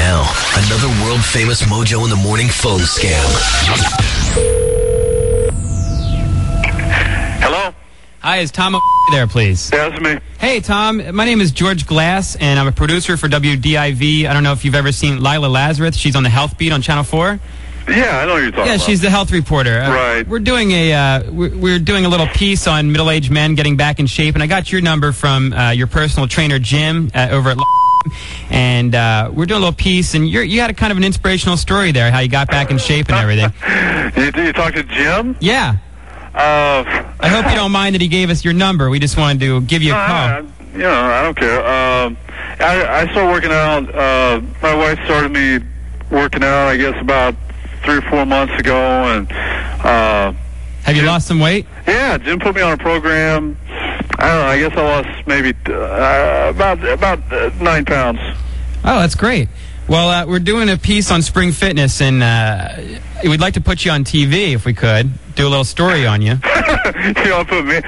Now, another world-famous Mojo in the Morning phone scam. Hello? Hi, is Tom there, please? Yeah, that's me. Hey, Tom. My name is George Glass, and I'm a producer for WDIV. I don't know if you've ever seen Lila Lazarus. She's on the Health Beat on Channel 4. Yeah, I know what you're talking about. Yeah, she's the health reporter. Right. We're doing we're doing a little piece on middle-aged men getting back in shape, and I got your number from your personal trainer, Jim, over at and we're doing a little piece, and you had a kind of an inspirational story there, how you got back in shape and everything. You talked to Jim? Yeah. I hope you don't mind that he gave us your number. We just wanted to give you a call. I don't care. I started working out. My wife started me working out, I guess, about 3 or 4 months ago. And have you lost some weight? Yeah, Jim put me on a program. I don't know. I guess I lost maybe about 9 pounds. Oh, that's great. Well, we're doing a piece on spring fitness, and we'd like to put you on TV if we could. Do a little story on you. You want to put me?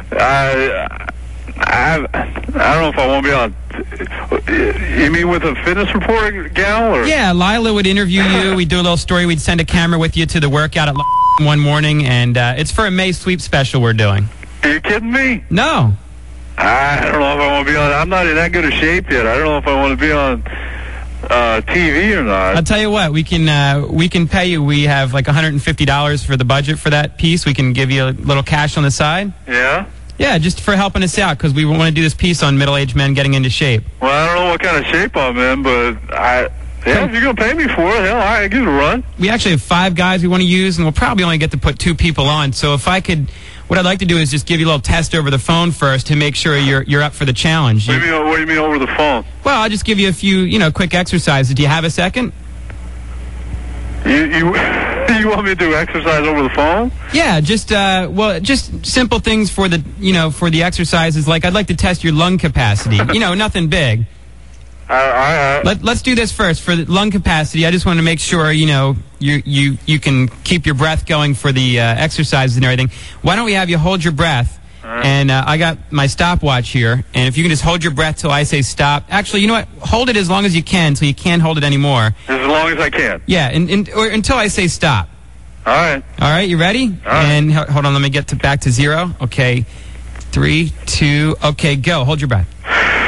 I don't know if I want to be on. You mean with a fitness reporter gal? Or? Yeah, Lila would interview you. We'd do a little story. We'd send a camera with you to the workout at one morning, and it's for a May sweep special we're doing. Are you kidding me? No. I don't know if I want to be on. I'm not in that good a shape yet. I don't know if I want to be on TV or not. I'll tell you what, we can pay you. We have like $150 for the budget for that piece. We can give you a little cash on the side. Yeah? Yeah, just for helping us out, because we want to do this piece on middle-aged men getting into shape. Well, I don't know what kind of shape I'm in, but if you're going to pay me for it, hell, I give it a run. We actually have 5 guys we want to use, and we'll probably only get to put 2 people on. So if I could, what I'd like to do is just give you a little test over the phone first to make sure you're up for the challenge. What do you mean over the phone? Well, I'll just give you a few, quick exercises. Do you have a second? You want me to do exercise over the phone? Yeah, just simple things for the exercises. Like I'd like to test your lung capacity. Nothing big. Let's do this first for the lung capacity. I just want to make sure you can keep your breath going for the exercises and everything. Why don't we have you hold your breath? And I got my stopwatch here, and if you can just hold your breath till I say stop. Actually, you know what? Hold it as long as you can till you can't hold it anymore. As long as I can. Yeah, or until I say stop. All right. All right, you ready? All right. And hold on, let me get back to 0. Okay, 3, 2, okay, go. Hold your breath.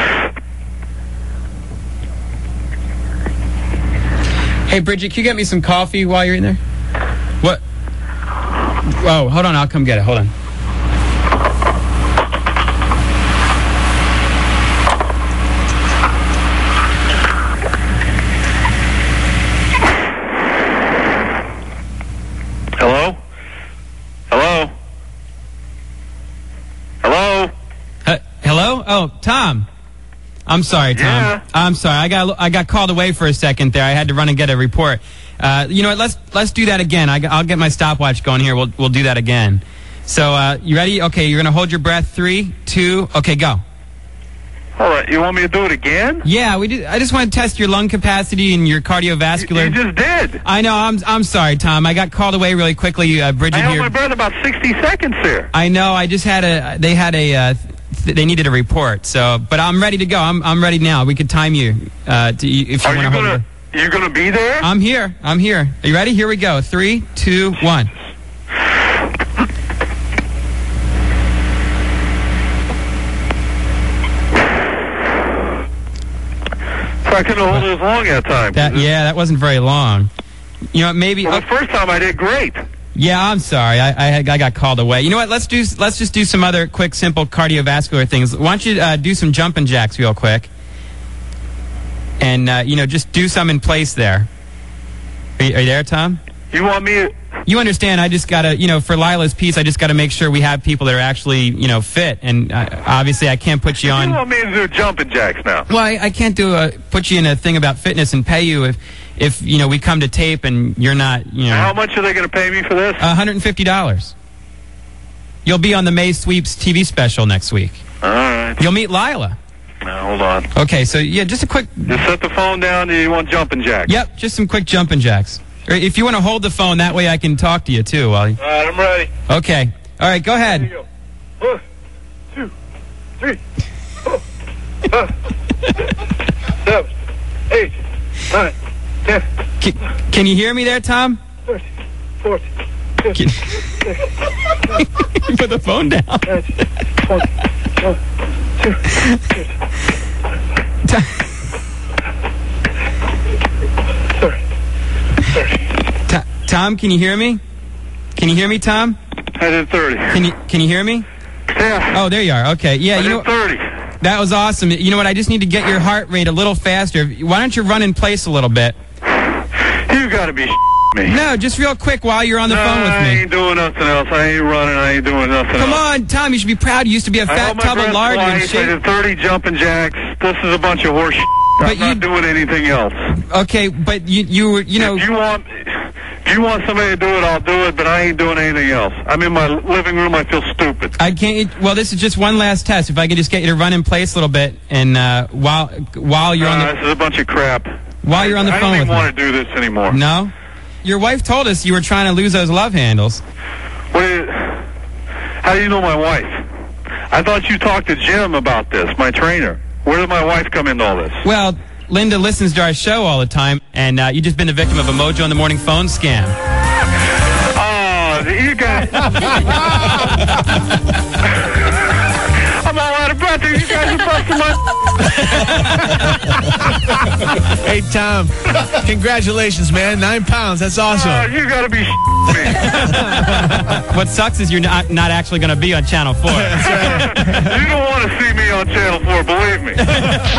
Hey, Bridget, can you get me some coffee while you're in there? What? Oh, hold on, I'll come get it. Hold on. Hello? Hello? Hello? Hello? Oh, Tom. I'm sorry, Tom. Yeah. I'm sorry. I got called away for a second there. I had to run and get a report. You know what? Let's do that again. I'll get my stopwatch going here. We'll do that again. So, you ready? Okay, you're gonna hold your breath. 3, 2. Okay, go. All right. You want me to do it again? Yeah, we did. I just want to test your lung capacity and your cardiovascular. You just did. I know. I'm sorry, Tom. I got called away really quickly. Bridget I held here. my breath about 60 seconds there. I know. I just had they needed a report. So, but I'm ready to go. I'm ready now. We could time you if you want to hold it. You're gonna be there? I'm here. Are you ready? Here we go. 3, 2, 1. I couldn't hold it as long that time. That wasn't very long. Maybe. Well, the first time I did great. Yeah, I'm sorry. I got called away. You know what? Let's just do some other quick, simple cardiovascular things. Why don't you do some jumping jacks real quick, and just do some in place there. Are you there, Tom? You want me? You understand? I just gotta, for Lila's piece, I just gotta make sure we have people that are actually, fit, and obviously I can't put you on. You want me to do jumping jacks now? Well, I can't put you in a thing about fitness and pay you if we come to tape and you're not, How much are they going to pay me for this? $150. You'll be on the May Sweeps TV special next week. All right. You'll meet Lila. Now, hold on. Okay, so yeah, just a quick. Just set the phone down. You want jumping jacks? Yep, just some quick jumping jacks. Or if you want to hold the phone, that way I can talk to you too. All right, I'm ready. Okay. All right, go ahead. Here you go. 1, 2, 3, 4, 5, 6, 7, 8, All right. 10. Can you hear me there, Tom? 30, 40, 50, Put the phone down. 20, 30. Tom, can you hear me? Can you hear me, Tom? I did 30. Can you hear me? Yeah. Oh, there you are. Okay. Yeah, I you know did 30. that was awesome. You know what? I just need to get your heart rate a little faster. Why don't you run in place a little bit? You got to be me. No, just real quick while you're on the phone with I me. ain't doing nothing else. I ain't running. I ain't doing nothing Come else. on, Tom. You should be proud. You used to be a fat tub of lard and I shit. did 30 jumping jacks. This is a bunch of horse shit. I'm not doing anything else. Okay, but you were, you know. If you want somebody to do it, I'll do it, but I ain't doing anything else. I'm in my living room. I feel stupid. I can't. Well, this is just one last test. If I could just get you to run in place a little bit, and while you're on the. This is a bunch of crap. While you're on the phone with me. I don't even want to do this anymore. No? Your wife told us you were trying to lose those love handles. How do you know my wife? I thought you talked to Jim about this, my trainer. Where did my wife come into all this? Well, Linda listens to our show all the time, and you've just been the victim of a Mojo in the Morning phone scam. Oh, you guys... I'm all out of breath. You guys are busting my... Hey, Tom, congratulations, man. 9 pounds. That's awesome. You got to be me. What sucks is you're not actually going to be on Channel 4. You don't want to see me on Channel 4, believe me.